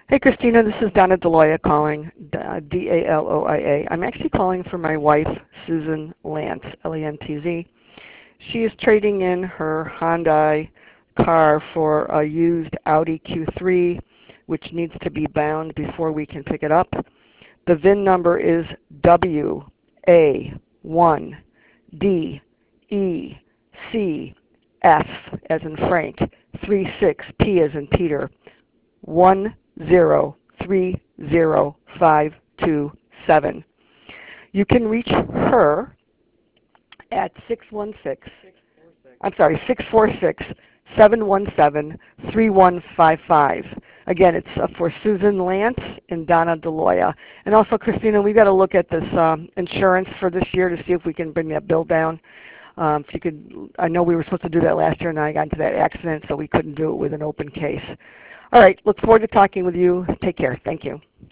Hey Christina, this is Donna Deloya calling, D-A-L-O-I-A. I'm actually calling for my wife, Susan Lantz, L-E-N-T-Z. She is trading in her Hyundai car for a used Audi Q3, which needs to be bound before we can pick it up. The VIN number is WA1DECF, as in Frank, 36P as in Peter, 1030527. You can reach her at 646-717-3155. Again, it's for Susan Lantz and Donna Deloya. And also, Christina, we've got to look at this insurance for this year to see if we can bring that bill down. If you could, I know we were supposed to do that last year, and I got into that accident, so we couldn't do it with an open case. All right, look forward to talking with you. Take care. Thank you.